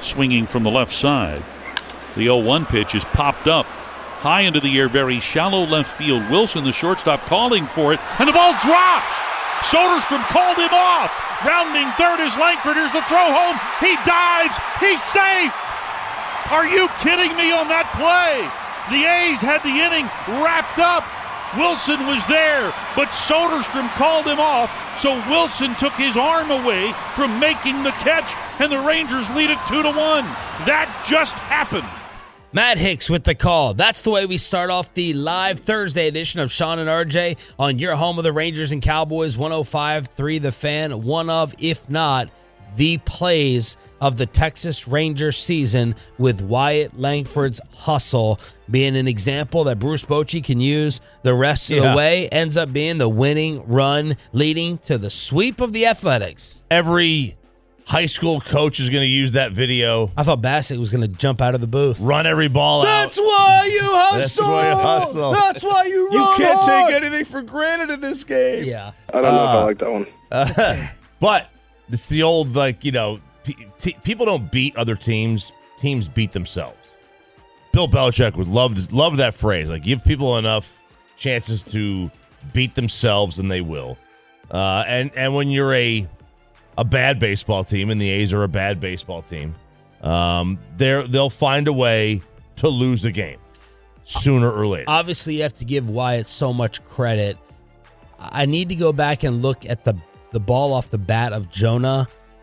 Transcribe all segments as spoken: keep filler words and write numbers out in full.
swinging from the left side. The oh one pitch is popped up high into the air, very shallow left field. Wilson, the shortstop, calling for it, and the ball drops. Soderstrom called him off. Rounding third is Langford. Here's the throw home. He dives. He's safe. Are you kidding me on that play? The A's had the inning wrapped up. Wilson was there, but Soderstrom called him off, so Wilson took his arm away from making the catch, and the Rangers lead it two to one. That just happened. Matt Hicks with the call. That's the way we start off the live Thursday edition of Sean and R J on your home of the Rangers and Cowboys, one oh five point three The Fan. One of, if not, the plays of the Texas Rangers season, with Wyatt Langford's hustle being an example that Bruce Bochy can use the rest of Yeah. the way. Ends up being the winning run leading to the sweep of the Athletics. Every high school coach is going to use that video. I thought Bassett was going to jump out of the booth. Run every ball That's out. why you hustle. That's why you hustle. That's why you You run can't hard. take anything for granted in this game. Yeah. I don't know if I like that one. Uh, but it's the old, like, you know, pe- te- people don't beat other teams. Teams beat themselves. Bill Belichick would love love that phrase. Like, give people enough chances to beat themselves, and they will. Uh, and and when you're a a bad baseball team, and the A's are a bad baseball team, um, they're they'll find a way to lose a game sooner or later. Obviously, you have to give Wyatt so much credit. I need to go back and look at the the ball off the bat of Jonah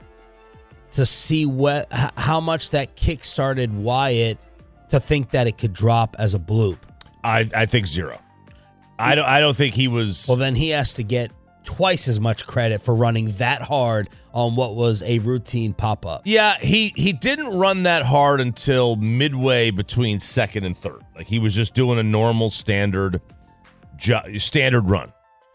to see what h- how much that kick started Wyatt to think that it could drop as a bloop. I I think zero. I don't I don't think he was. Well, then he has to get twice as much credit for running that hard on what was a routine pop-up. Yeah, he he didn't run that hard until midway between second and third. Like, he was just doing a normal standard ju- standard run.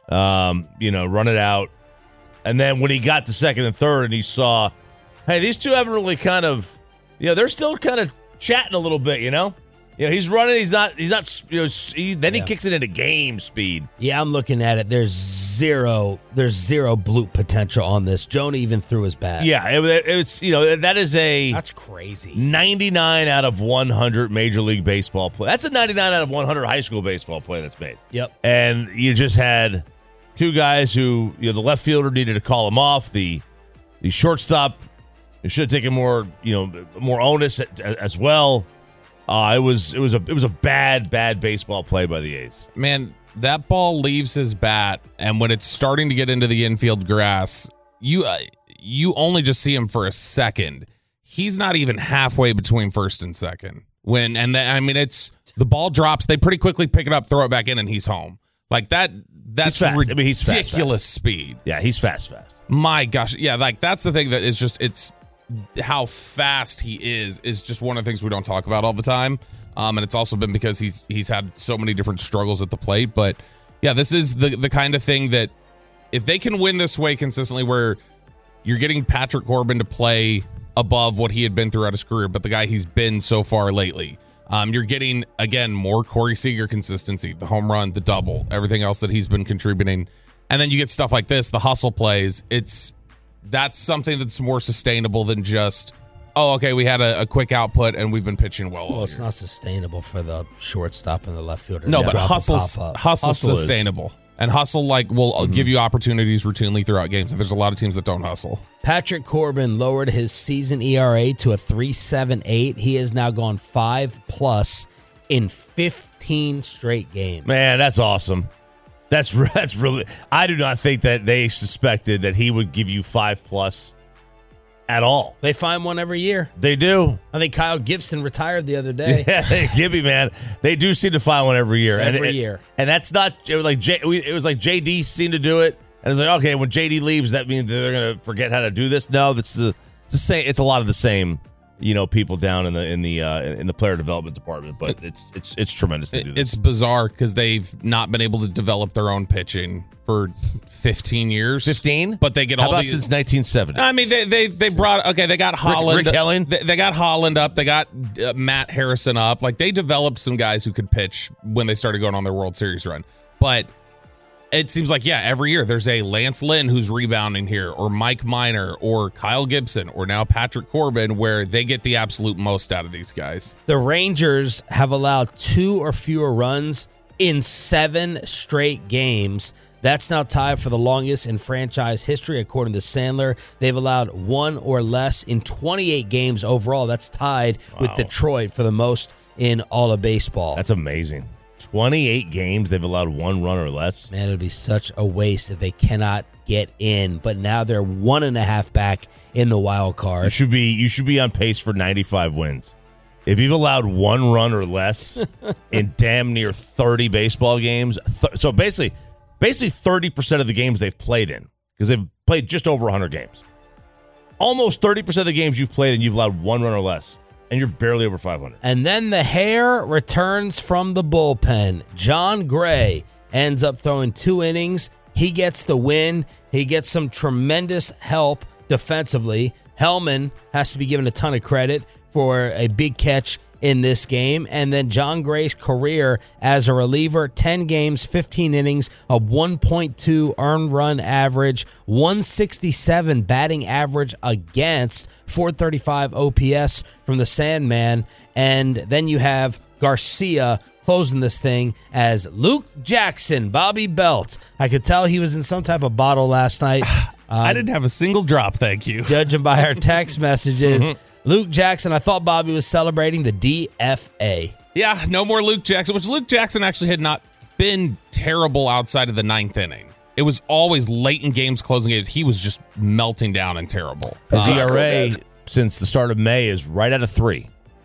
Um, you know, run it out. And then when he got to second and third and he saw, hey, these two haven't really kind of, you know, they're still kind of chatting a little bit, you know? You know, he's running, he's not, he's not, you know, he, then he Yeah. kicks it into game speed. Yeah, I'm looking at it. There's zero, there's zero bloop potential on this. Jonah even threw his bat. Yeah, it, it's, you know, that is a That's crazy. ninety-nine out of one hundred Major League Baseball play. That's a ninety-nine out of one hundred high school baseball play that's made. Yep. And you just had two guys who, you know, the left fielder needed to call him off. The the shortstop, it should have taken more, you know, more onus at, as well. Uh, it was it was a it was a bad bad baseball play by the A's. Man, that ball leaves his bat, and when it's starting to get into the infield grass, you uh, you only just see him for a second. He's not even halfway between first and second. When and then I mean, it's the ball drops. They pretty quickly pick it up, throw it back in, and he's home. Like that. That's He's fast. ridiculous I mean, he's fast, fast. speed. Yeah, he's fast fast. My gosh, yeah, like that's the thing that is just it's how fast he is is just one of the things we don't talk about all the time. Um, and it's also been because he's he's had so many different struggles at the plate. But yeah, this is the the kind of thing that if they can win this way consistently, where you're getting Patrick Corbin to play above what he had been throughout his career, but the guy he's been so far lately. Um, you're getting, again, more Corey Seager consistency, the home run, the double, everything else that he's been contributing. And then you get stuff like this, the hustle plays. It's that's something that's more sustainable than just, oh, okay, we had a, a quick output and we've been pitching well. Well, all it's year. not sustainable for the shortstop and the left fielder. No, to but drop a hustle's, pop-up. hustle's Hustle is- sustainable. And hustle, like, will Mm-hmm. give you opportunities routinely throughout games. And there's a lot of teams that don't hustle. Patrick Corbin lowered his season E R A to a three point seven eight. He has now gone five plus in fifteen straight games. Man, that's awesome. That's that's really. I do not think that they suspected that he would give you five plus at all. They find one every year. They do. I think Kyle Gibson retired the other day. Yeah, Gibby, man, they do seem to find one every year. Every and, year. and that's not it was like J, it was like J D seemed to do it, and it's like, okay, when J D leaves, that means they're gonna forget how to do this. No, that's the it's the same. It's a lot of the same, you know, people down in the in the uh, in the player development department. But it's it's it's tremendous to do It, this. it's bizarre because they've not been able to develop their own pitching for fifteen years. fifteen, But they get how all about these. since nineteen seventy? I mean, they they they brought okay. They got Holland. Rick Helling? They, they got Holland up. They got uh, Matt Harrison up. Like they developed some guys who could pitch when they started going on their World Series run. But it seems like, yeah, every year there's a Lance Lynn who's rebounding here, or Mike Minor, or Kyle Gibson, or now Patrick Corbin, where they get the absolute most out of these guys. The Rangers have allowed two or fewer runs in seven straight games. That's now tied for the longest in franchise history, according to Sandler. They've allowed one or less in twenty-eight games overall. That's tied wow. with Detroit for the most in all of baseball. That's amazing. twenty-eight games, they've allowed one run or less. Man, it would be such a waste if they cannot get in. But now they're one and a half back in the wild card. You should be you should be on pace for ninety-five wins. If you've allowed one run or less in damn near thirty baseball games, th- so basically, basically thirty percent of the games they've played in, because they've played just over one hundred games. Almost thirty percent of the games you've played in, you've allowed one run or less. And you're barely over five hundred. And then the hair returns from the bullpen. John Gray ends up throwing two innings. He gets the win. He gets some tremendous help defensively. Hellman has to be given a ton of credit for a big catch in this game. And then John Gray's career as a reliever, ten games, fifteen innings, a one point two earned run average, one sixty-seven batting average against, four thirty-five O P S from the Sandman. And then you have Garcia closing this thing as Luke Jackson, Bobby Belt. I could tell he was in some type of bottle last night. Uh, I didn't have a single drop, thank you. Judging by our text messages. Luke Jackson, I thought Bobby was celebrating the D F A. Yeah, no more Luke Jackson, which Luke Jackson actually had not been terrible outside of the ninth inning. It was always late in games, closing games. He was just melting down and terrible. His Uh, E R A since the start of May is right at a three.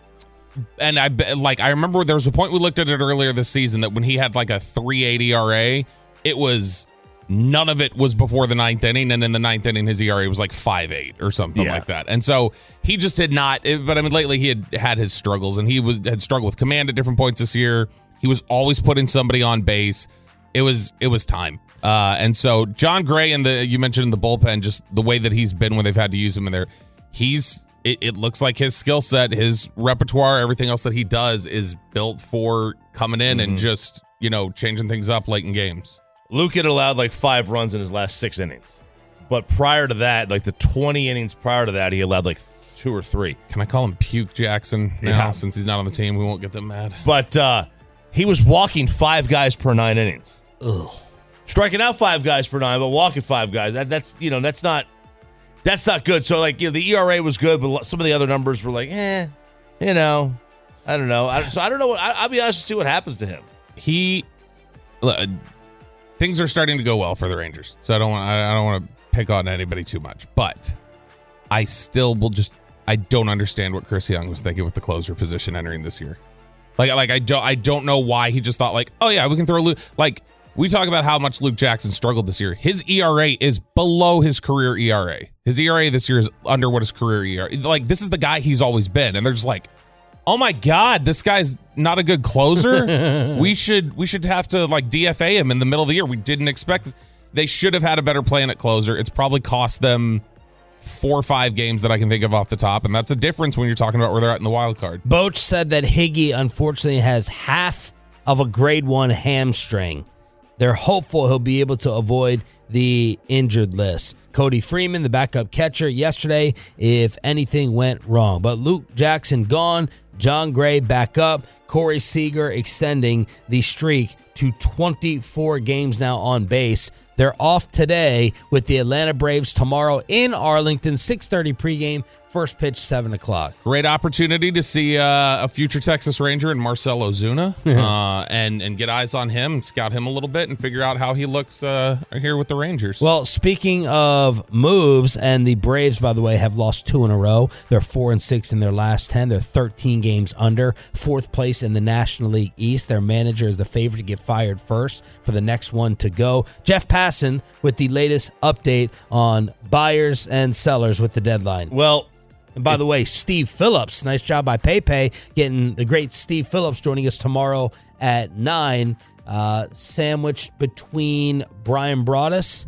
And I like I remember there was a point we looked at it earlier this season that when he had like a three eight E R A, it was none of it was before the ninth inning, and in the ninth inning his E R A was like five eight or something yeah. like that. And so he just did not. But I mean, lately he had had his struggles, and he was had struggled with command at different points this year. He was always putting somebody on base. It was it was time. Uh, and so John Gray and the you mentioned in the bullpen, just the way that he's been when they've had to use him in there, he's. It, it looks like his skill set, his repertoire, everything else that he does is built for coming in mm-hmm. and just, you know, changing things up late in games. Luke had allowed like five runs in his last six innings. But prior to that, like the twenty innings prior to that, he allowed like two or three. Can I call him Puke Jackson now yeah. since he's not on the team? We won't get them mad. But uh, he was walking five guys per nine innings. Ugh. Striking out five guys per nine, but walking five guys. That, that's, you know, that's not... That's not good. So, like, you know, the E R A was good, but some of the other numbers were like, eh, you know, I don't know. I, so I don't know. What, I, I'll be honest to see what happens to him. He, uh, things are starting to go well for the Rangers, so I don't want. I don't want to pick on anybody too much, but I still will just. I don't understand what Chris Young was thinking with the closer position entering this year. Like, like I don't. I don't know why he just thought like, oh yeah, we can throw Luke. Like we talk about how much Luke Jackson struggled this year. His E R A is below his career E R A. His E R A this year is under what his career E R A. Like, this is the guy he's always been. And they're just like, oh my God, this guy's not a good closer. we should we should have to like D F A him in the middle of the year. We didn't expect this. They should have had a better plan at closer. It's probably cost them four or five games that I can think of off the top. And that's a difference when you're talking about where they're at in the wild card. Boch said that Higgy unfortunately has half of a grade one hamstring. They're hopeful he'll be able to avoid the injured list. Cody Freeman, the backup catcher, yesterday, if anything went wrong. But Luke Jackson gone, John Gray back up, Corey Seager extending the streak to twenty-four games now on base. They're off today with the Atlanta Braves tomorrow in Arlington, six thirty pregame, first pitch seven o'clock. Great opportunity to see uh, a future Texas Ranger in Marcell Ozuna uh, and, and get eyes on him and scout him a little bit and figure out how he looks uh, here with the Rangers. Well, speaking of moves, and the Braves, by the way, have lost two in a row. They're four and six in their last ten. They're thirteen games under, fourth place in the National League East. Their manager is the favorite to get fired first for the next one to go. Jeff Passan with the latest update on buyers and sellers with the deadline. Well, and by the way, Steve Phillips, nice job by PayPay, getting the great Steve Phillips joining us tomorrow at nine, uh, sandwiched between Brian Broaddus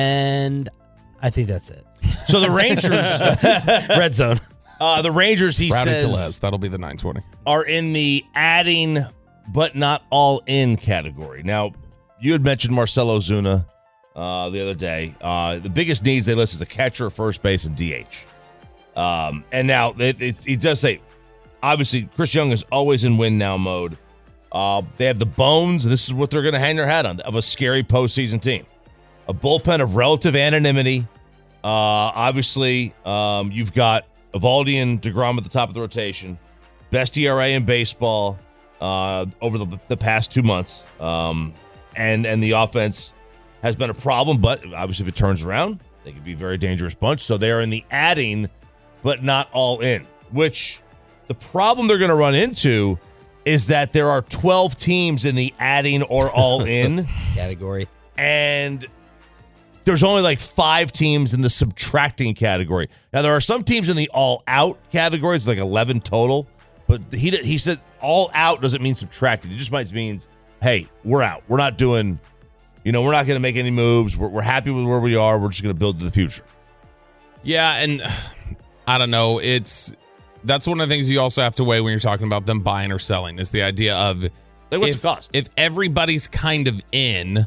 and I think that's it. So the Rangers, Red Zone. Uh, the Rangers, he Rowdy says, Tellez, that'll be the nine twenty, are in the adding but not all in category. Now, you had mentioned Marcelo Zuna uh, the other day. Uh, the biggest needs they list is a catcher, first base, and D H. Um, and now it, it, it does say, obviously, Chris Young is always in win now mode. Uh, they have the bones, and this is what they're going to hang their hat on, of a scary postseason team. A bullpen of relative anonymity. Uh, obviously, um, you've got Eovaldi and DeGrom at the top of the rotation. Best E R A in baseball uh, over the, the past two months. Um, and, and the offense has been a problem, but obviously if it turns around, they could be a very dangerous bunch. So they're in the adding, but not all in, which the problem they're going to run into is that there are twelve teams in the adding or all in category. And there's only like five teams in the subtracting category. Now, there are some teams in the all out categories, like eleven total. But he he said all out doesn't mean subtracted. It just might means, hey, we're out. We're not doing, you know, we're not going to make any moves. We're, we're happy with where we are. We're just going to build to the future. Yeah, and I don't know. It's that's one of the things you also have to weigh when you're talking about them buying or selling is the idea of like, what's if, the cost? If everybody's kind of in,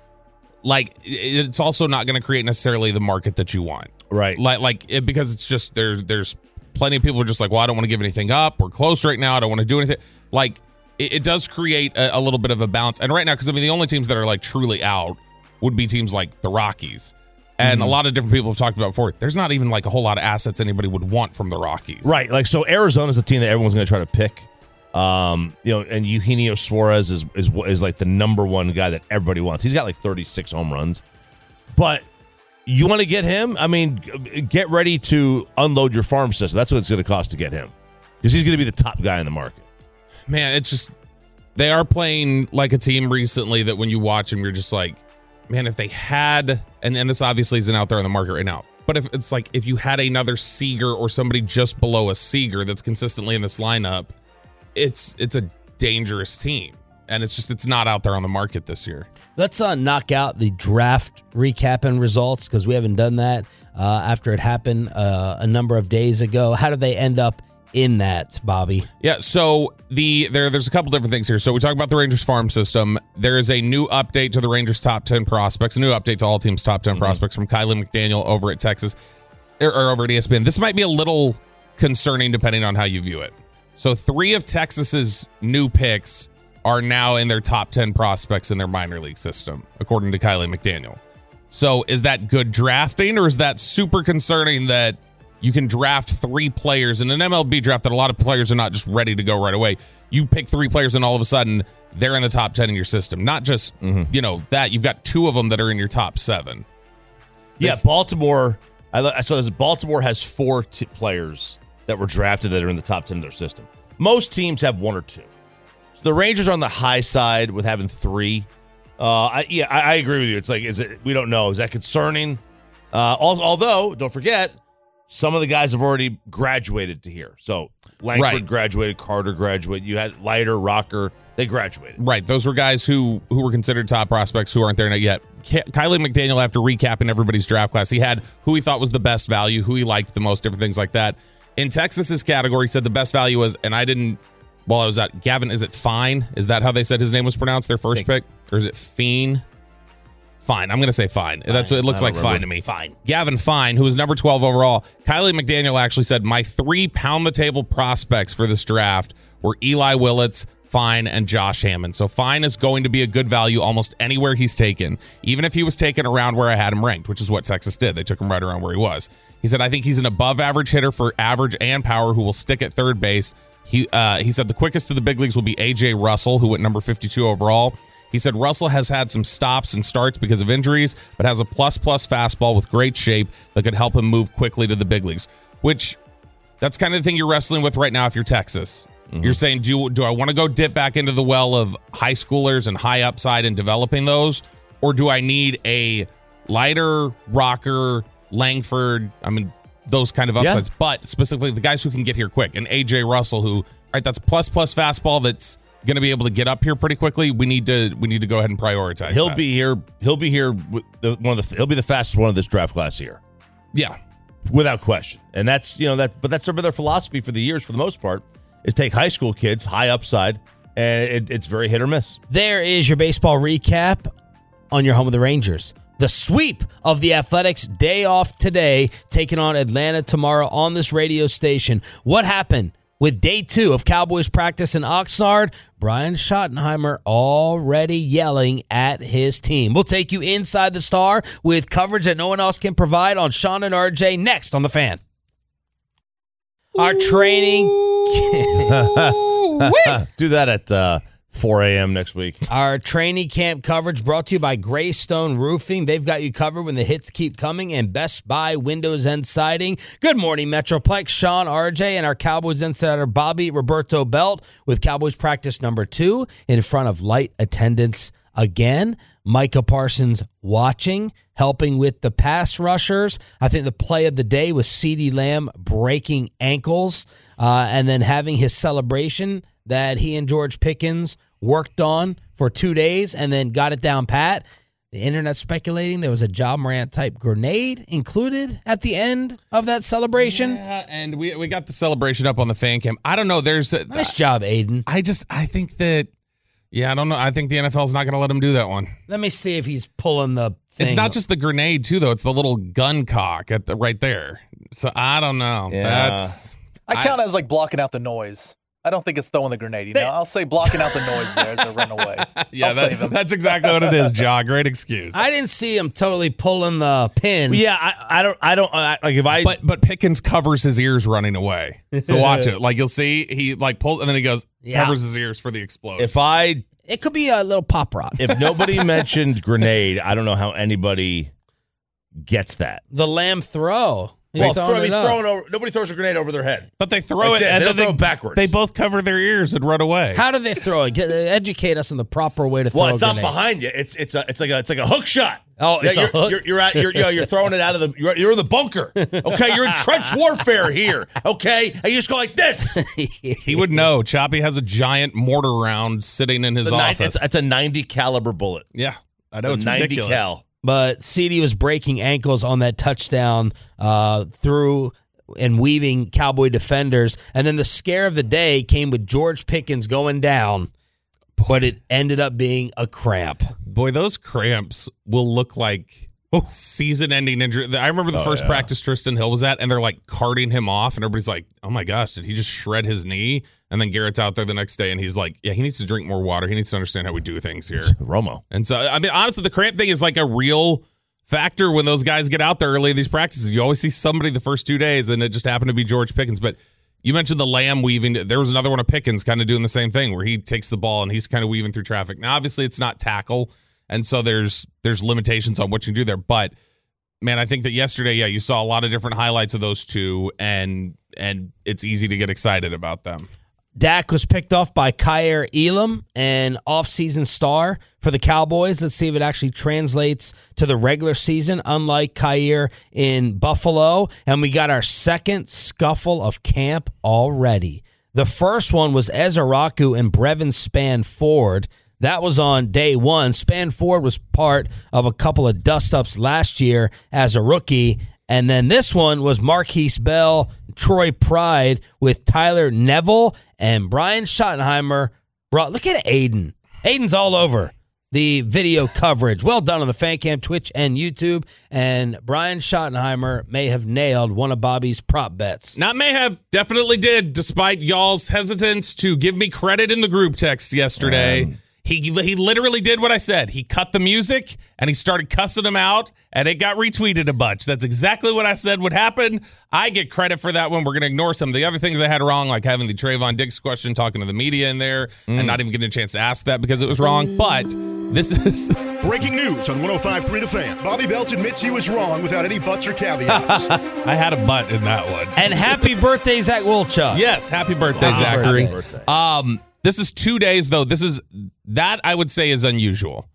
like it's also not going to create necessarily the market that you want, right? Like, like it, because it's just there's there's plenty of people who are just like, well, I don't want to give anything up. We're close right now. I don't want to do anything. Like it, it does create a, a little bit of a balance. And right now, because I mean, the only teams that are like truly out would be teams like the Rockies. And mm-hmm. a lot of different people have talked about before. There's not even like a whole lot of assets anybody would want from the Rockies. Right. Like, so Arizona's a team that everyone's going to try to pick. Um, you know, and Eugenio Suarez is, is is like the number one guy that everybody wants. He's got like thirty-six home runs. But you want to get him? I mean, get ready to unload your farm system. That's what it's going to cost to get him. Because he's going to be the top guy in the market. Man, it's just, they are playing like a team recently that when you watch them, you're just like, man, if they had, and, and this obviously isn't out there on the market right now, but if it's like if you had another Seager or somebody just below a Seager that's consistently in this lineup, it's it's a dangerous team. And it's just, it's not out there on the market this year. Let's uh, knock out the draft recap and results because we haven't done that uh, after it happened uh, a number of days ago. How did they end up in that, Bobby? Yeah, so the there there's a couple different things here. So we talk about the Rangers farm system. There is a new update to the Rangers top ten prospects, a new update to all teams' top ten mm-hmm. prospects from Kylie McDaniel over at Texas, or, or over at E S P N. This might be a little concerning depending on how you view it. So three of Texas's new picks are now in their top ten prospects in their minor league system, according to Kylie McDaniel. So is that good drafting, or is that super concerning that you can draft three players in an M L B draft that a lot of players are not just ready to go right away? You pick three players and all of a sudden they're in the top ten in your system. Not just, mm-hmm. you know, that. You've got two of them that are in your top seven. Yeah, This, Baltimore. I saw this. Baltimore has four t- players that were drafted that are in the top ten of their system. Most teams have one or two. So the Rangers are on the high side with having three. Uh, I, yeah, I, I agree with you. It's like, is it? We don't know. Is that concerning? Uh, although, don't forget, some of the guys have already graduated to here. So Langford right. graduated, Carter graduated. You had Leiter, Rocker. They graduated. Right. Those were guys who who were considered top prospects who aren't there yet. Kylie McDaniel, after recapping everybody's draft class, he had who he thought was the best value, who he liked the most, different things like that. In Texas's category, he said the best value was, and I didn't, well, I was at Gavin, is it Fine? Is that how they said his name was pronounced, their first pick? Or is it Fien? Fine. I'm going to say Fine. Fine. That's what it looks like. Remember. Fine to me. Fine. Gavin Fine, who was number twelve overall. Kylie McDaniel actually said, my three pound-the-table prospects for this draft were Eli Willits, Fine, and Josh Hammond. So Fine is going to be a good value almost anywhere he's taken, even if he was taken around where I had him ranked, which is what Texas did. They took him right around where he was. He said, I think he's an above-average hitter for average and power who will stick at third base. He uh, he said the quickest to the big leagues will be A J Russell, who went number fifty-two overall. He said Russell has had some stops and starts because of injuries, but has a plus-plus fastball with great shape that could help him move quickly to the big leagues, which that's kind of the thing you're wrestling with right now if you're Texas. Mm-hmm. You're saying, do, do I want to go dip back into the well of high schoolers and high upside and developing those, or do I need a Leiter, Rocker, Langford, I mean, those kind of upsides, yeah. but specifically the guys who can get here quick, and A J Russell, who, right, that's plus-plus fastball that's going to be able to get up here pretty quickly. We need to we need to go ahead and prioritize. He'll that. be here. He'll be here. With the, one of the. He'll be the fastest one of this draft class here. Yeah, without question. And that's you know that. But that's been their philosophy for the years, for the most part, is take high school kids, high upside, and it, it's very hit or miss. There is your baseball recap. on your home of the Rangers. The sweep of the Athletics, day off today, taking on Atlanta tomorrow on this radio station. What happened with day two of Cowboys practice in Oxnard? Brian Schottenheimer already yelling at his team. We'll take you inside the Star with coverage that no one else can provide on Sean and R J next on The Fan. Our training... Do that at uh, four a.m. next week. Our training camp coverage brought to you by Greystone Roofing. They've got you covered when the hits keep coming, and Best Buy Windows and Siding. Good morning, Metroplex. Sean, R J, and our Cowboys insider, Bobby Roberto Belt, with Cowboys practice number two in front of light attendance again. Micah Parsons watching, helping with the pass rushers. I think the play of the day was CeeDee Lamb breaking ankles uh, and then having his celebration that he and George Pickens worked on for two days and then got it down pat. The internet speculating there was a Ja Morant type grenade included at the end of that celebration. Yeah, and we we got the celebration up on the fan cam. I don't know. There's a, Nice job, Aiden. I just I think that yeah I don't know. I think the N F L is not going to let him do that one. Let me see if he's pulling the thing. It's not just the grenade too though. It's the little gun cock at the right there. So I don't know. Yeah. That's I count it as like blocking out the noise. I don't think it's throwing the grenade. You know, I'll say blocking out the noise there as a runaway. yeah. I'll That, save him. that's exactly what it is, Ja. Great excuse. I didn't see him totally pulling the pin. Yeah, I, I don't, I don't I, like if I. But but Pickens covers his ears running away. So watch it. Like you'll see he like pulls and then he goes Yeah. covers his ears for the explosion. if I, It could be a little pop rock. if nobody mentioned grenade, I don't know how anybody gets that. The Lamb throw. He's Well, throwing throw, it he's up. throwing over. Nobody throws a grenade over their head. but they throw Like it that. and They then don't throw it backwards. They both cover their ears and run away. How do they throw it? Get, educate us on the proper way to throw Well, it's a not grenade. behind you. It's it's a it's like a it's like a hook shot. Oh, it's yeah, a you're, hook? You're, you're at you're, you know, you're throwing it out of the you're, you're in the bunker. Okay, you're in trench warfare here. Okay, and you just go like this. He would know. Choppy has a giant mortar round sitting in his The nine- office. it's, it's a ninety caliber bullet. yeah, I know It's it's a ninety ridiculous. cal. But CeeDee was breaking ankles on that touchdown uh, through and weaving Cowboy defenders. And then the scare of the day came with George Pickens going down, but it ended up being a cramp. Boy, those cramps will look like season-ending injury. I remember the Oh, first yeah. practice Tristan Hill was at, and they're like carting him off, and everybody's like, "Oh my gosh, did he just shred his knee?" And then Garrett's out there the next day, and he's like, "Yeah, he needs to drink more water. He needs to understand how we do things here." Romo. And so, I mean, honestly, the cramp thing is like a real factor when those guys get out there early in these practices. You always see somebody the first two days, and it just happened to be George Pickens. But you mentioned the Lamb weaving. There was another one of Pickens kind of doing the same thing where he takes the ball and he's kind of weaving through traffic. Now, obviously, it's not tackle, and so there's there's limitations on what you can do there. But man, I think that yesterday, yeah, you saw a lot of different highlights of those two, and and it's easy to get excited about them. Dak was picked off by Kyer Elam, an offseason star for the Cowboys. Let's see if it actually translates to the regular season, unlike Kyer in Buffalo. And we got our second scuffle of camp already. The first one was Ezeraku and Brevin Spann-Ford. That was on day one. Spann-Ford was part of a couple of dust-ups last year as a rookie. And then this one was Marquise Bell, Troy Pride with Tyler Neville, and Brian Schottenheimer brought, look at Aiden. Aiden's all over the video coverage. Well done on the Fan Cam, Twitch, and YouTube. And Brian Schottenheimer may have nailed one of Bobby's prop bets. Not may have, definitely did, despite y'all's hesitance to give me credit in the group text yesterday. Um, he he literally did what I said. He cut the music, and he started cussing him out, and it got retweeted a bunch. That's exactly what I said would happen. I get credit for that one. We're going to ignore some of the other things I had wrong, like having the Trayvon Diggs question, talking to the media in there, mm. and not even getting a chance to ask that because it was wrong. But this is... Breaking news on one oh five point three The Fan. Bobby Belt admits he was wrong without any buts or caveats. I had a butt in that one. And happy birthday, Zach Wolchuk. Yes, happy birthday, Happy Zachary. birthday. Um, this is two days, though. This is... That, I would say, is unusual.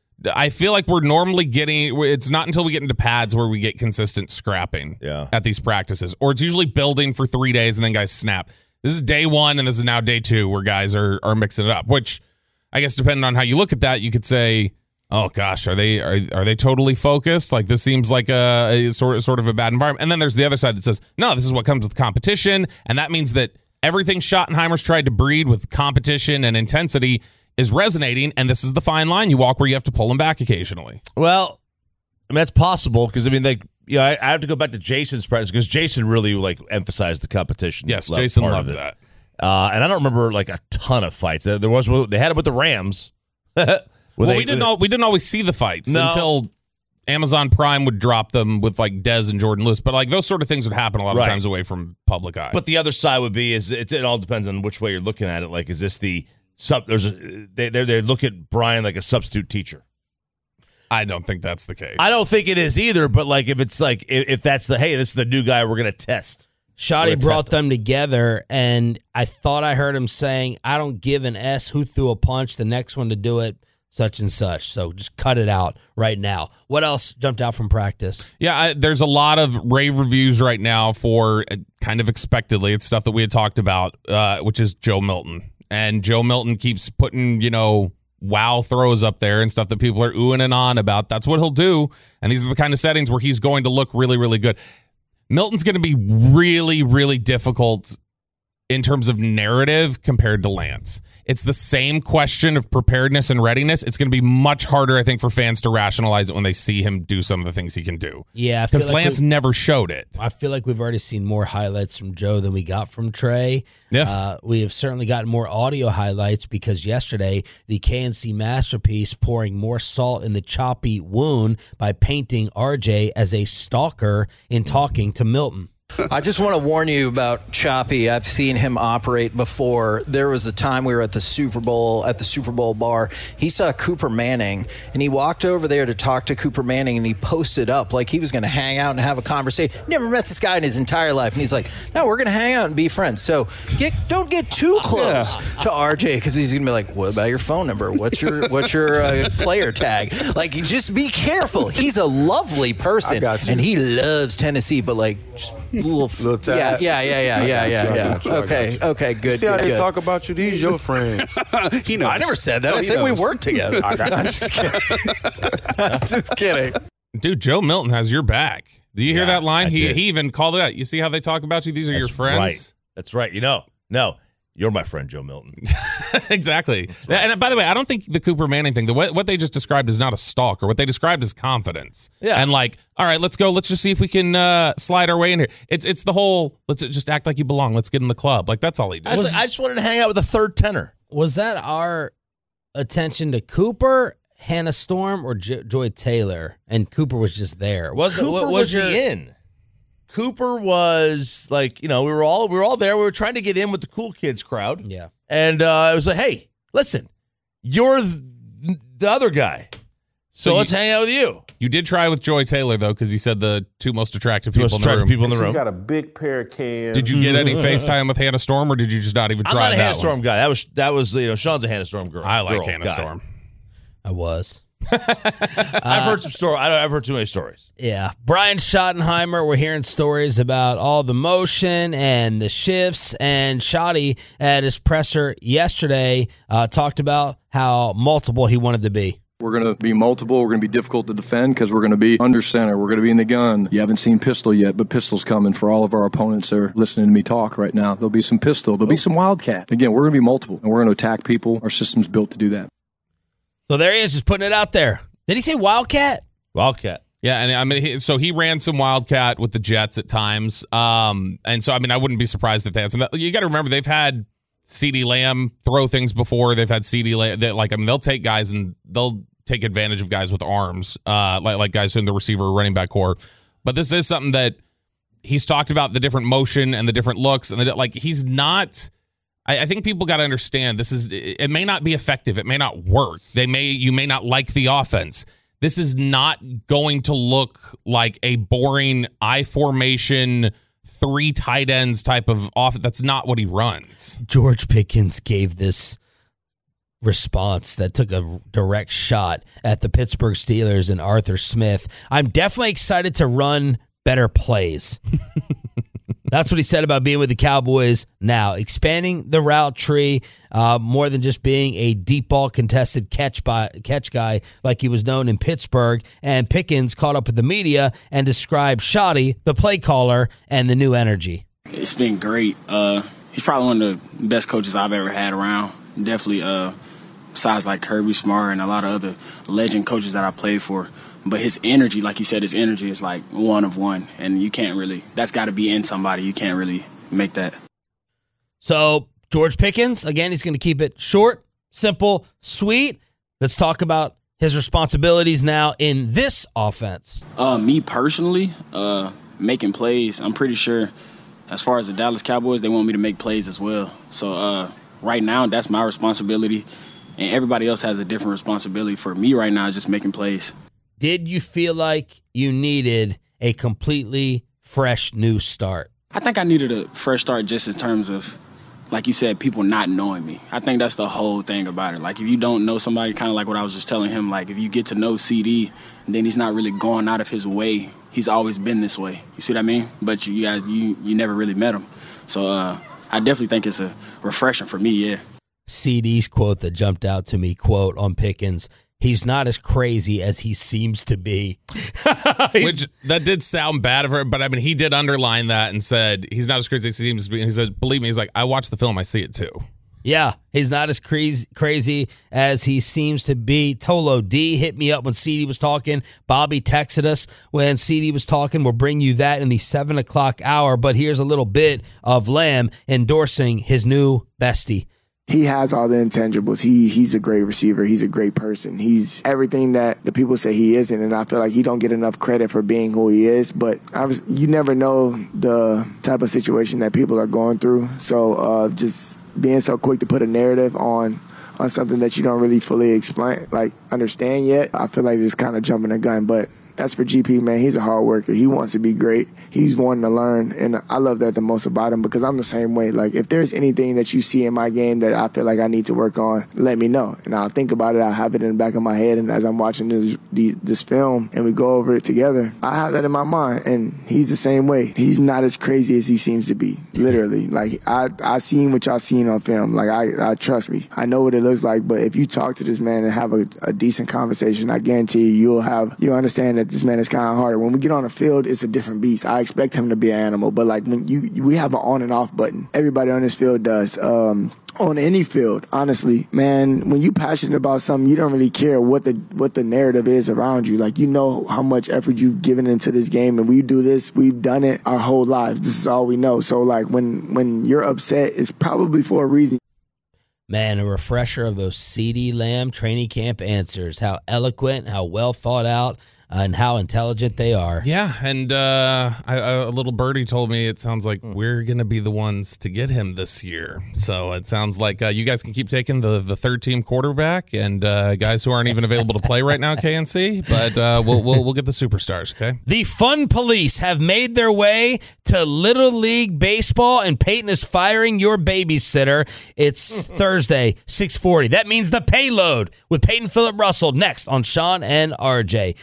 I feel like we're normally getting... It's not until we get into pads where we get consistent scrapping yeah. at these practices. Or it's usually building for three days and then guys snap. This is day one and this is now day two where guys are are mixing it up. Which, I guess, depending on how you look at that, you could say, oh, gosh, are they are, are they totally focused? Like, this seems like a, a sort, sort of a bad environment. And then there's the other side that says, no, this is what comes with competition. And that means that everything Schottenheimer's tried to breed with competition and intensity is resonating, and this is the fine line you walk where you have to pull him back occasionally. Well, I mean, that's possible because, I mean, they, you know, I, I have to go back to Jason's practice because Jason really, like, emphasized the competition. Yes, level Jason part loved of it. that. Uh, and I don't remember, like, a ton of fights. There was, they had it with the Rams. well, well, they, we didn't all, we didn't always see the fights No. until Amazon Prime would drop them with like Dez and Jordan Lewis, but like those sort of things would happen a lot of Right. times away from public eye. But the other side would be is it, it all depends on which way you're looking at it. Like, is this the sub? There's a they they they look at Brian like a substitute teacher. I don't think that's the case. I don't think it is either. But like, if it's like if, if that's the hey, this is the new guy we're gonna test. Shotty We're brought testing. them together, and I thought I heard him saying, I don't give an S who threw a punch, the next one to do it, such and such. So just cut it out right now. What else jumped out from practice? Yeah, I, there's a lot of rave reviews right now for uh, kind of expectedly. It's stuff that we had talked about, uh, which is Joe Milton. And Joe Milton keeps putting, you know, wow throws up there and stuff that people are oohing and on about. That's what he'll do. And these are the kind of settings where he's going to look really, really good. Milton's going to be really, really difficult in terms of narrative compared to Lance. It's the same question of preparedness and readiness. It's going to be much harder, I think, for fans to rationalize it when they see him do some of the things he can do. Yeah, I feel Because like Lance we- never showed it. I feel like we've already seen more highlights from Joe than we got from Trey. Yeah. Uh, we have certainly gotten more audio highlights because yesterday the K N C masterpiece pouring more salt in the choppy wound by painting R J as a stalker in talking to Milton. I just want to warn you about Choppy. I've seen him operate before. There was a time we were at the Super Bowl, at the Super Bowl bar. He saw Cooper Manning, and he walked over there to talk to Cooper Manning, and he posted up like he was going to hang out and have a conversation. Never met this guy in his entire life. And he's like, no, we're going to hang out and be friends. So get, don't get too close to R J because he's going to be like, what about your phone number? What's your what's your uh, player tag? Like, just be careful. He's a lovely person, I got you. and he loves Tennessee, but like, just little, Little yeah, tab. yeah, yeah, yeah, I yeah, got you, yeah, I yeah. got you, I Okay, got you. okay, good, See how good, they good. talk about you? These your friends. He knows. I never said that. Oh, I he said we knows. work together. I got I'm you. just kidding. I'm just kidding. Dude, Joe Milton has your back. Do you hear Yeah, that line? I He did. he even called it out. You see how they talk about you? These are your That's friends? Right. That's right. You know, no, you're my friend, Joe Milton. Exactly. And by the way, I don't think the Cooper Manning thing, the what, what they just described is not a stalker. What they described is confidence. Yeah. And like, all right, let's go. Let's just see if we can uh, slide our way in here. It's it's the whole, let's just act like you belong. Let's get in the club. Like, that's all he I, does. was, I just wanted to hang out with a third tenor. Was that our attention to Cooper, Hannah Storm, or jo- Joy Taylor? And Cooper was just there. Was it? Cooper What, was, was your? the in. Cooper was like, you know, we were all we were all there. We were trying to get in with the cool kids crowd. Yeah. And uh, I was like, hey, listen, you're th- the other guy. So, So let's you- hang out with you. You did try with Joy Taylor, though, because you said the two most attractive Two people most in the attractive room. people in the She's room. got a big pair of cans. Did you get any FaceTime with Hannah Storm, or did you just not even I'm try not a that Hannah one? Storm guy. That was that was you know Sean's a Hannah Storm girl. I like girl Hannah guy. Storm. I was. I've heard some stories. I don't, I've heard too many stories. Yeah. Brian Schottenheimer, we're hearing stories about all the motion and the shifts. And Shotty at his presser yesterday uh, talked about how multiple he wanted to be. We're going to be multiple. We're going to be difficult to defend because we're going to be under center. We're going to be in the gun. You haven't seen pistol yet, but pistol's coming for all of our opponents that are listening to me talk right now. There'll be some pistol. There'll be some wildcat. Again, we're going to be multiple, and we're going to attack people. Our system's built to do that. So there he is, just putting it out there. Did he say Wildcat? Wildcat. Yeah, and I mean, he, so he ran some Wildcat with the Jets at times, um, and so I mean, I wouldn't be surprised if they had some. You got to remember, they've had CeeDee Lamb throw things before. They've had CeeDee Lamb. They, like, I mean, they'll take guys and they'll take advantage of guys with arms, uh, like like guys in the receiver, running back core. But this is something that he's talked about, the different motion and the different looks, and the, like he's not. I, I think people got to understand this is. It may not be effective. It may not work. They may. You may not like the offense. This is not going to look like a boring I formation, three tight ends type of offense. That's not what he runs. George Pickens gave this response that took a direct shot at the Pittsburgh Steelers and Arthur Smith. I'm definitely excited to run better plays. That's what he said about being with the Cowboys now. Expanding the route tree uh, more than just being a deep ball contested catch by catch guy like he was known in Pittsburgh. And Pickens caught up with the media and described Shotty, the play caller, and the new energy. It's been great. Uh, he's probably one of the best coaches I've ever had around. Definitely uh, besides like Kirby Smart and a lot of other legend coaches that I played for. But his energy, like you said, his energy is like one of one. And you can't really, that's got to be in somebody. You can't really make that. So George Pickens, again, he's going to keep it short, simple, sweet. Let's talk about his responsibilities now in this offense. Uh, me personally, uh, making plays, I'm pretty sure as far as the Dallas Cowboys, they want me to make plays as well. So uh, right now, that's my responsibility. And everybody else has a different responsibility. For me right now, is just making plays. Did you feel like you needed a completely fresh new start? I think I needed a fresh start just in terms of, like you said, people not knowing me. I think that's the whole thing about it. Like, if you don't know somebody, kind of like what I was just telling him, like, if you get to know C D, then he's not really going out of his way. He's always been this way. You see what I mean? But you guys, you, you never really met him. So uh, I definitely think it's a refreshing for me, yeah. C D's quote that jumped out to me, quote, on Pickens, he's not as crazy as he seems to be. Which, that did sound bad of her, but I mean, he did underline that and said, he's not as crazy as he seems to be. And he said, believe me, he's like, I watch the film, I see it too. Yeah, he's not as crazy, crazy as he seems to be. Tolo D hit me up when C D was talking. Bobby texted us when C D was talking. We'll bring you that in the seven o'clock hour. But here's a little bit of Lamb endorsing his new bestie. He has all the intangibles. He he's a great receiver. He's a great person. He's everything that the people say he isn't, and I feel like he don't get enough credit for being who he is. But I was, you never know the type of situation that people are going through. So uh, just being so quick to put a narrative on on something that you don't really fully explain, like understand yet, I feel like it's kind of jumping the gun. But as for G P, man, he's a hard worker. He wants to be great. He's wanting to learn, and I love that the most about him because I'm the same way. Like, if there's anything that you see in my game that I feel like I need to work on, let me know, and I'll think about it. I'll have it in the back of my head, and as I'm watching this this film and we go over it together, I have that in my mind, and he's the same way. He's not as crazy as he seems to be, literally. Like, I I seen what y'all seen on film. Like, I, I trust me. I know what it looks like, but if you talk to this man and have a, a decent conversation, I guarantee you, you'll have, you'll understand that this man is kind of harder. When we get on the field, it's a different beast. I expect him to be an animal, but like when you, we have an on and off button. Everybody on this field does. Um, on any field, honestly, man, when you passionate about something, you don't really care what the what the narrative is around you. Like, you know how much effort you've given into this game, and we do this, we've done it our whole lives. This is all we know. So like when when you're upset, it's probably for a reason. Man, a refresher of those C D Lamb training camp answers. How eloquent, how well thought out, and how intelligent they are. Yeah, and uh, I, a little birdie told me it sounds like we're going to be the ones to get him this year. So it sounds like uh, you guys can keep taking the, the third-team quarterback and uh, guys who aren't even available to play right now, K N C, but uh, we'll, we'll we'll get the superstars, okay? The Fun Police have made their way to Little League Baseball, and Peyton is firing your babysitter. It's Thursday, six forty. That means the Payload with Peyton Phillip Russell next on Sean and R J.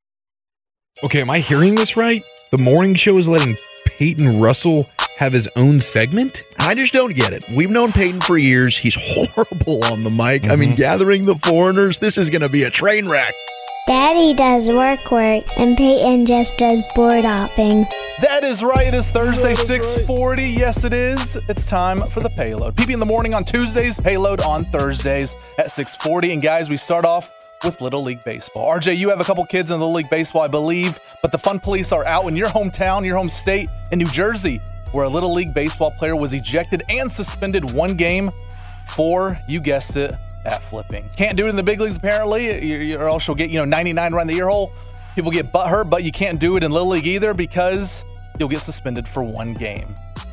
Okay, am I hearing this right? The morning show is letting Peyton Russell have his own segment? I just don't get it. We've known Peyton for years. He's horrible on the mic. Mm-hmm. I mean, gathering the foreigners, this is going to be a train wreck. Daddy does work work, and Peyton just does board hopping. That is right. It is Thursday, six forty. Yes, it is. It's time for the Payload. P P in the morning on Tuesdays, Payload on Thursdays at six forty. And guys, we start off with Little League Baseball. R J, you have a couple kids in Little League Baseball, I believe, but the Fun Police are out in your hometown, your home state, in New Jersey, where a Little League Baseball player was ejected and suspended one game for, you guessed it, at flipping. Can't do it in the big leagues, apparently, or else you'll get, you know, ninety-nine around the ear hole. People get butt hurt, but you can't do it in Little League either because you'll get suspended for one game.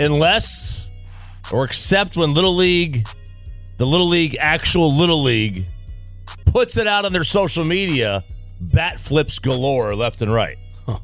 Unless, or except when Little League, the Little League, actual Little League, puts it out on their social media, bat flips galore left and right.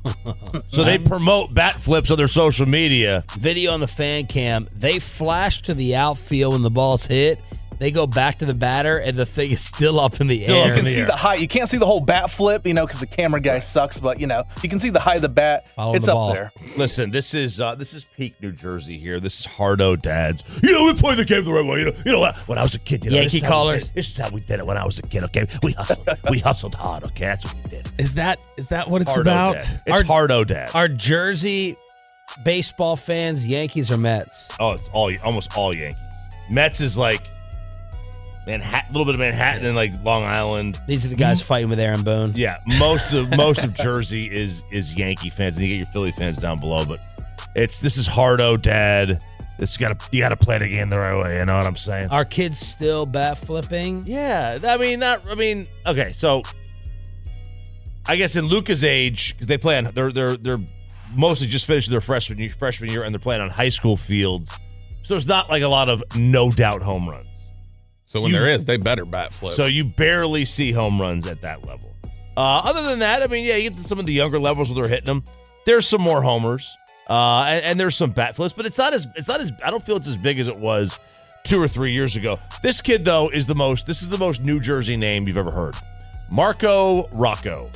So they promote bat flips on their social media. Video on the fan cam, they flash to the outfield when the ball's hit. They go back to the batter, and the thing is still up in the still air. You can see the height. You can't see the whole bat flip, you know, because the camera guy sucks. But you know, you can see the height of the bat. Follow it's the up ball. there. Listen, this is uh, this is peak New Jersey here. This is Hardo Dads. You know, we played the game the right way. You know, you know when I was a kid, you know, Yankee this callers. This is how we did it when I was a kid. Okay, we hustled. we hustled hard. Okay, that's what we did. Is that is that what it's Hardo about? Dad. It's Hardo Dad. Are Jersey baseball fans Yankees or Mets? Oh, it's all almost all Yankees. Mets is like Manhattan, a little bit of Manhattan and like Long Island. These are the guys fighting with Aaron Boone. Yeah, most of most of Jersey is is Yankee fans, and you get your Philly fans down below. But it's this is hardo, Dad. It's got to you got to play the game the right way. You know what I'm saying? Are kids still bat flipping? Yeah, I mean not. I mean, okay, so I guess in Luca's age, because they play on they're they're they're mostly just finished their freshman year, freshman year, and they're playing on high school fields. So there's not like a lot of no doubt home runs. So when You- there is, they better bat flip. So you barely see home runs at that level. Uh, other than that, I mean, yeah, you get to some of the younger levels where they're hitting them. There's some more homers, uh, and, and there's some bat flips, but it's not as it's not as I don't feel it's as big as it was two or three years ago. This kid though is the most. This is the most New Jersey name you've ever heard. Marco Rocco.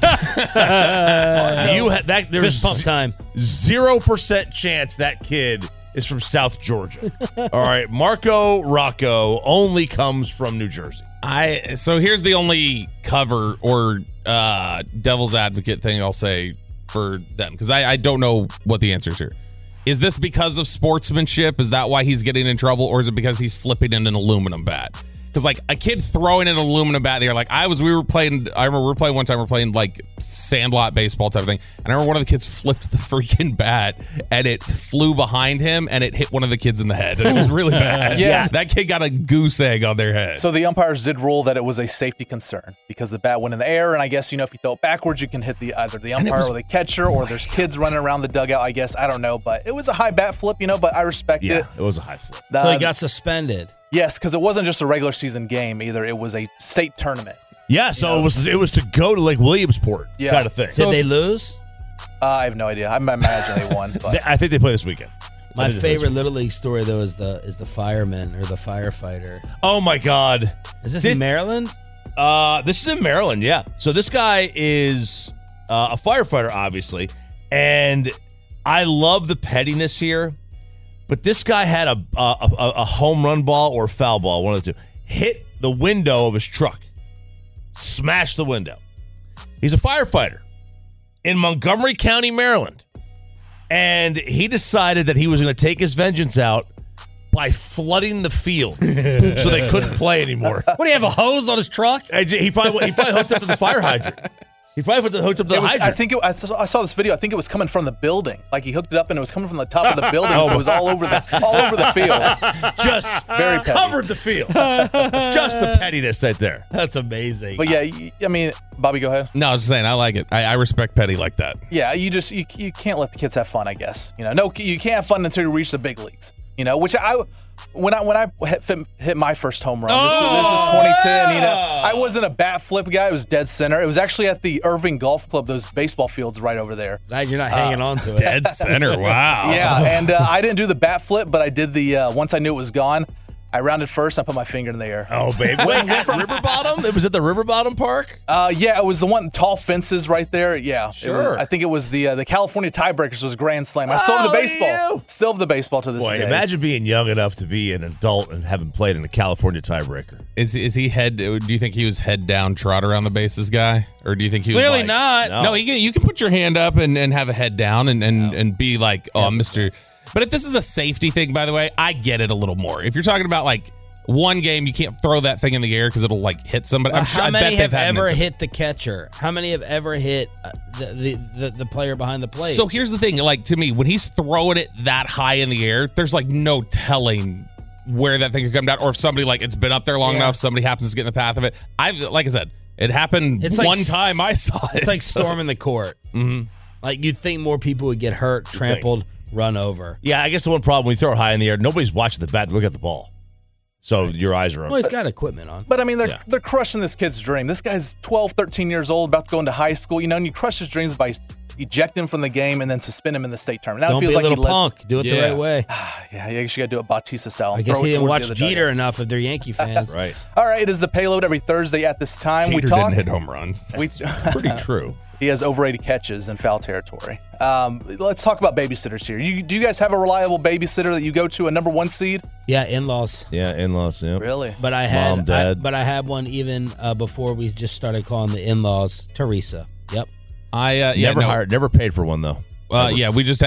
you ha- that there's Fist pump time. Zero percent chance that kid is from South Georgia. All right, Marco Rocco only comes from New Jersey. I so here's the only cover or uh, devil's advocate thing I'll say for them, because I, I don't know what the answer is here. Is this because of sportsmanship? Is that why he's getting in trouble, or is it because he's flipping in an aluminum bat? Because like a kid throwing an aluminum bat, they're like, I was, we were playing, I remember we were playing one time, we were playing like sandlot baseball type of thing. And I remember one of the kids flipped the freaking bat and it flew behind him and it hit one of the kids in the head. And it was really bad. Yeah. That kid got a goose egg on their head. So the umpires did rule that it was a safety concern because the bat went in the air, and I guess, you know, if you throw it backwards, you can hit the either the umpire was- or the catcher, or there's kids running around the dugout, I guess. I don't know, but it was a high bat flip, you know, but I respect Yeah, it. it was a high flip. So Uh, he got suspended. Yes, because it wasn't just a regular season game either. It was a state tournament. Yeah, so it was it was to go to like Williamsport Yeah. kind of thing. Did they lose? Uh, I have no idea. I imagine they won. But. I think they play this weekend. My I think they play this favorite Little League story though is the is the fireman or the firefighter. weekend. Oh my God! Is this Did- in Maryland? Uh, this is in Maryland. Yeah. So this guy is uh, a firefighter, obviously, and I love the pettiness here. But this guy had a, a a a home run ball or foul ball, one of the two, hit the window of his truck, smashed the window. He's a firefighter in Montgomery County, Maryland, and he decided that he was going to take his vengeance out by flooding the field so they couldn't play anymore. What do you have, a hose on his truck? Uh, He probably he probably hooked up to the fire hydrant. He probably hooked up to the It was, hydrant. I think it, I saw I saw this video. I think it was coming from the building. Like he hooked it up and it was coming from the top of the building. So it was all over the all over the field. Just Very petty. covered the field. Just the pettiness right there. That's amazing. But yeah, y- I mean, Bobby, go ahead. No, I was just saying, I like it. I, I respect petty like that. Yeah, you just you, you can't let the kids have fun. I guess you know. No, you can't have fun until you reach the big leagues. You know, which I when I when I hit, hit my first home run. This, was, this was twenty ten. You know, I wasn't a bat flip guy. It was dead center. It was actually at the Irving Golf Club. Those baseball fields right over there. Glad you're not hanging on to it. Dead center. Wow. Yeah, and uh, I didn't do the bat flip, but I did the uh, once I knew it was gone. I rounded first. I put my finger in the air. Oh, baby. Wait, at River Bottom? It was at the River Bottom Park? Uh, yeah, it was the one tall fences right there. Yeah, it Sure. was- I think it was the uh, the California Tiebreakers was Grand Slam. I still have the Oh, baseball. you. Still have the baseball to this Boy, day. imagine being young enough to be an adult and having played in the California tiebreaker. Is is he head? Do you think he was head down, trot around the bases guy, or do you think he was Clearly like- not. No. No, you can, you can put your hand up and, and have a head down and and, and be like, oh, Mister But if this is a safety thing, by the way, I get it a little more. If you're talking about like one game, you can't throw that thing in the air because it'll like hit somebody. I'm sure. How I many bet have they've had ever incidents. hit the catcher? How many have ever hit uh, the, the, the the player behind the plate? So here's the thing, like to me, when he's throwing it that high in the air, there's like no telling where that thing could come down, or if somebody like it's been up there long Yeah. enough, somebody happens to get in the path of it. I've like I said, it happened It's like one s- time I saw it. It's like so- storming the court. Mhm. Like you'd think more people would get hurt, trampled, run over. Yeah, I guess the one problem when you throw it high in the air, nobody's watching the bat to look at the ball. So your eyes are Well, open. he's got equipment on. But I mean, they're Yeah. they're crushing this kid's dream. This guy's twelve, thirteen years old, about to go into high school. You know, and you crush his dreams by eject him from the game and then suspend him in the state tournament. Now Don't it be feels a like little he lets, punk. Do it the Yeah. right way. Yeah, I guess you got to do it Bautista style. I and guess throw he it didn't towards watch the other Jeter dugout. enough if they're Yankee fans. Right. All right, it is the payload every Thursday at this time. we Jeter talk. didn't hit home runs. We, Pretty true. he has over eighty catches in foul territory. Um, let's talk about babysitters here. You, do you guys have a reliable babysitter that you go to, a number one seed? Yeah, in-laws. Yeah, in-laws, yeah. Really? But I had, Mom, dad. I, but I had one even uh, before we just started calling the in-laws Teresa. Yep. I uh, yeah, never no, hired, never paid for one, though. Uh, yeah, we just have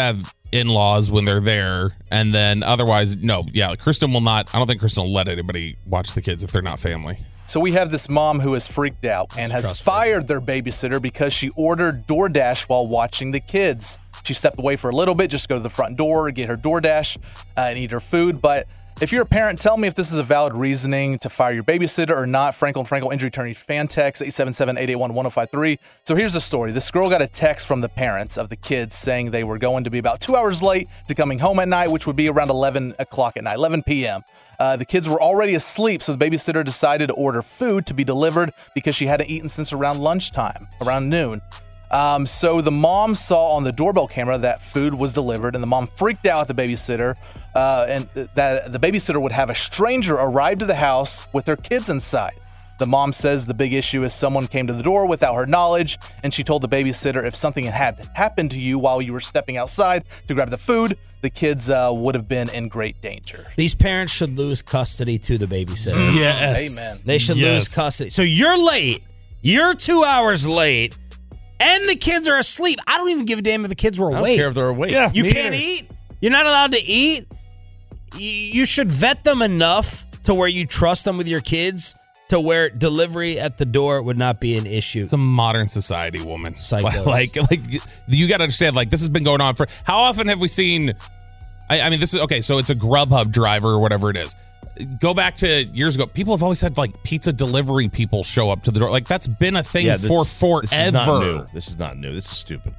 in-laws when they're there, and then otherwise, no, yeah, Kristen will not. I don't think Kristen will let anybody watch the kids if they're not family. So we have this mom who is freaked out and has fired their babysitter because she ordered DoorDash while watching the kids. She stepped away for a little bit, just go to the front door, get her DoorDash, uh, and eat her food. But if you're a parent, tell me if this is a valid reasoning to fire your babysitter or not. Frankel and Frankel Injury Attorney fan text eight seven seven, eight eight one, one oh five three. So here's the story. This girl got a text from the parents of the kids saying they were going to be about two hours late to coming home at night, which would be around eleven o'clock at night, eleven p.m. Uh, the kids were already asleep, so the babysitter decided to order food to be delivered because she hadn't eaten since around lunchtime, around noon. Um, so the mom saw on the doorbell camera that food was delivered, and the mom freaked out at the babysitter, uh, and that the babysitter would have a stranger arrive to the house with their kids inside. The mom says the big issue is someone came to the door without her knowledge, and she told the babysitter if something had happened to you while you were stepping outside to grab the food, the kids uh, would have been in great danger. These parents should lose custody to the babysitter. Yes. Amen. They should Yes. lose custody. So you're late. You're two hours late, and the kids are asleep. I don't even give a damn if the kids were I don't awake. care if they're awake. Yeah, you me can't either. eat. You're not allowed to eat. You you should vet them enough to where you trust them with your kids to where delivery at the door would not be an issue. It's a modern society, woman. Psychos. Like, like you got to understand, like, this has been going on for, how often have we seen, I, I mean, this is, okay, so it's a Grubhub driver or whatever it is. Go back to years ago. People have always had, like, pizza delivery people show up to the door. Like, that's been a thing Yeah, this- for forever. This is not new. This is not new. This is stupid.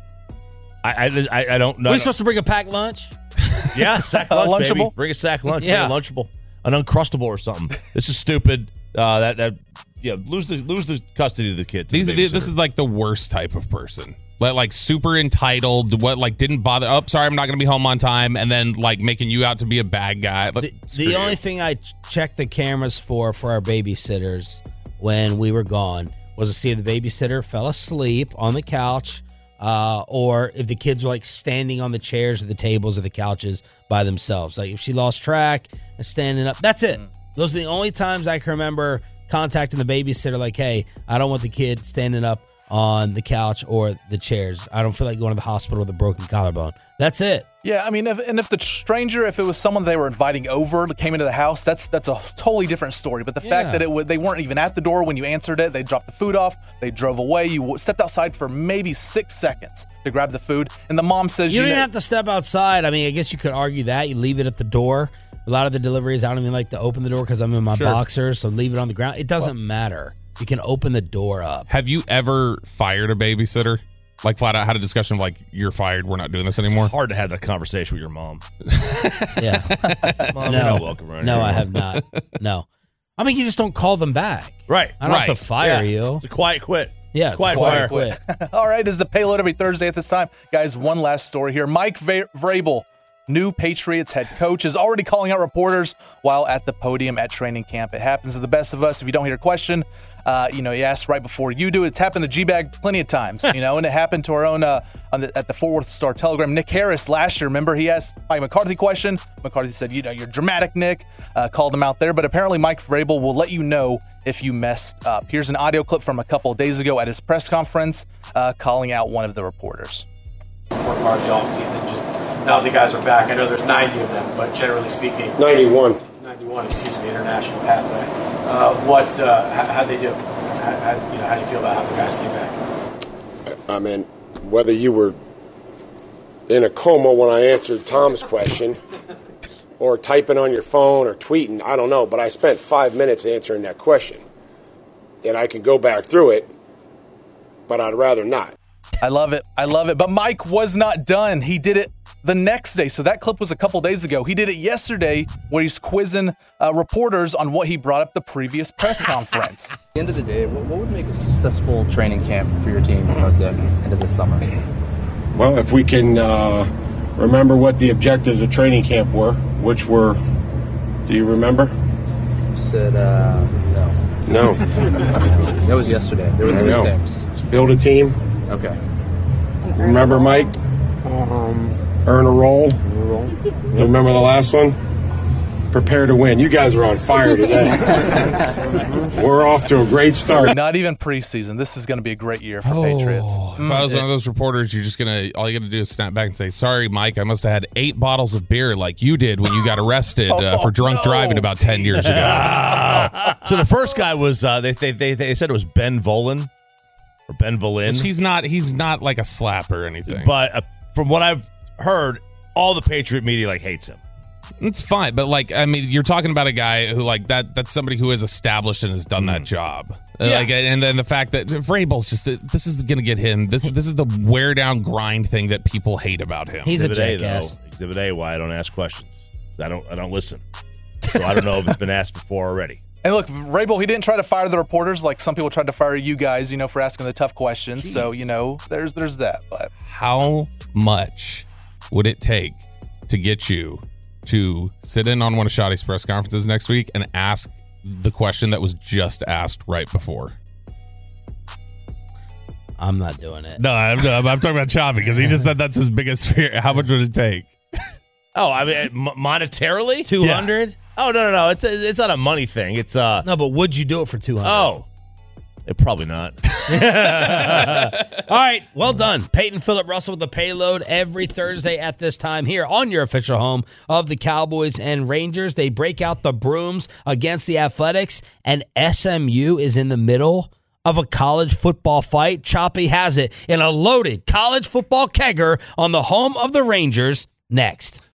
I I, I, I don't know. We're supposed to bring a packed lunch? Yeah, sack lunch, Lunchable? baby. Bring a sack lunch. Yeah. Bring a Lunchable. An Uncrustable or something. This is stupid. Uh, that that yeah, lose the lose the custody of the kid. to These, the these, this babysitter. is like the worst type of person. Like, like super entitled, what like didn't bother. Oh, sorry, I'm not going to be home on time, and then like making you out to be a bad guy. Like, screw The you. only thing I ch- checked the cameras for for our babysitters when we were gone was to see if the babysitter fell asleep on the couch, uh, or if the kids were like standing on the chairs or the tables or the couches by themselves. Like if she lost track and standing up, that's it. Those are the only times I can remember contacting the babysitter. Like, hey, I don't want the kid standing up on the couch or the chairs. I don't feel like going to the hospital with a broken collarbone. That's it. Yeah, I mean, if, and if the stranger, if it was someone they were inviting over, came into the house, that's that's a totally different story. But the fact Yeah. that it w- they weren't even at the door when you answered it, they dropped the food off, they drove away, you w- stepped outside for maybe six seconds to grab the food, and the mom says You you, don't even know, have to step outside. I mean, I guess you could argue that. You leave it at the door. A lot of the deliveries, I don't even like to open the door because I'm in my Sure. boxers, so leave it on the ground. It doesn't matter. You can open the door up. Have you ever fired a babysitter? Like flat out had a discussion of like, you're fired, we're not doing this anymore? It's hard to have that conversation with your mom. Yeah. Mom, no, you're not welcome around no, here. I have not. No. I mean, you just don't call them back. Right. I don't right. have to fire Yeah. you. It's a quiet quit. Yeah, it's quiet a quiet fire. quit. All right, is the payload every Thursday at this time. Guys, one last story here. Mike Va- Vrabel, new Patriots head coach, is already calling out reporters while at the podium at training camp. It happens to the best of us. If you don't hear a question, uh, you know, he asked right before you do. It's happened to G-Bag plenty of times, you know, and it happened to our own uh, on the, at the Fort Worth Star Telegram. Nick Harris last year, remember, he asked Mike McCarthy a question. McCarthy said, you know, you're dramatic, Nick, uh, called him out there. But apparently Mike Vrabel will let you know if you messed up. Here's an audio clip from a couple of days ago at his press conference uh, calling out one of the reporters. Work hard the off season. Just now the guys are back. I know there's ninety of them, but generally speaking, ninety-one. ninety-one. Excuse me. International pathway. Uh, what? Uh, how, how'd they do? How, how, you know, how do you feel about how the guys came back? I mean, whether you were in a coma when I answered Tom's question, or typing on your phone or tweeting, I don't know. But I spent five minutes answering that question, and I can go back through it, but I'd rather not. I love it. I love it. But Mike was not done. He did it the next day. So that clip was a couple days ago. He did it yesterday where he's quizzing uh, reporters on what he brought up the previous press conference. At the end of the day, what, what would make a successful training camp for your team at the end of this summer? Well, if we can uh, remember what the objectives of training camp were, which were, do you remember? You said, uh, no. No. That was yesterday. There were I three know. things. Build a team. Okay. Remember, Mike? Um, Earn a role. You remember the last one? prepare to win. You guys are on fire today. We're off to a great start. Not even preseason. This is going to be a great year for Oh, Patriots. If I was one of those reporters, you're just gonna all you got to do is snap back and say, "Sorry, Mike, I must have had eight bottles of beer like you did when you got arrested uh, for drunk no. driving about ten years ago." So the first guy was uh, they, they they they said it was Ben Volin or Ben Volin. Which he's not. He's not like a slap or anything. But uh, from what I've heard, all the Patriot media like hates him. It's fine, but like I mean, you're talking about a guy who like that. That's somebody who is established and has done that job. Uh, Yeah. Like, and then the fact that Vrabel's just this is going to get him. This this is the wear down grind thing that people hate about him. He's Exhibit a A, jackass. though. Exhibit A, why I don't ask questions. I don't I don't listen. So I don't know if it's been asked before already. And look, Vrabel, he didn't try to fire the reporters like some people tried to fire you guys, you know, for asking the tough questions. Jeez. So, you know, there's there's that. But How much would it take to get you to sit in on one of Shotty's press conferences next week and ask the question that was just asked right before? I'm not doing it. No, I'm, I'm, I'm talking about Choppy because he just said that's his biggest fear. How much would it take? Oh, I mean, m- monetarily, two hundred? Oh no, no, no! It's a, it's not a money thing. It's uh. No, but would you do it for two hundred? Oh, it probably not. All right, well done. Peyton Phillip Russell with the payload every Thursday at this time here on your official home of the Cowboys and Rangers. They break out the brooms against the Athletics, and S M U is in the middle of a college football fight. Choppy has it in a loaded college football kegger on the home of the Rangers next.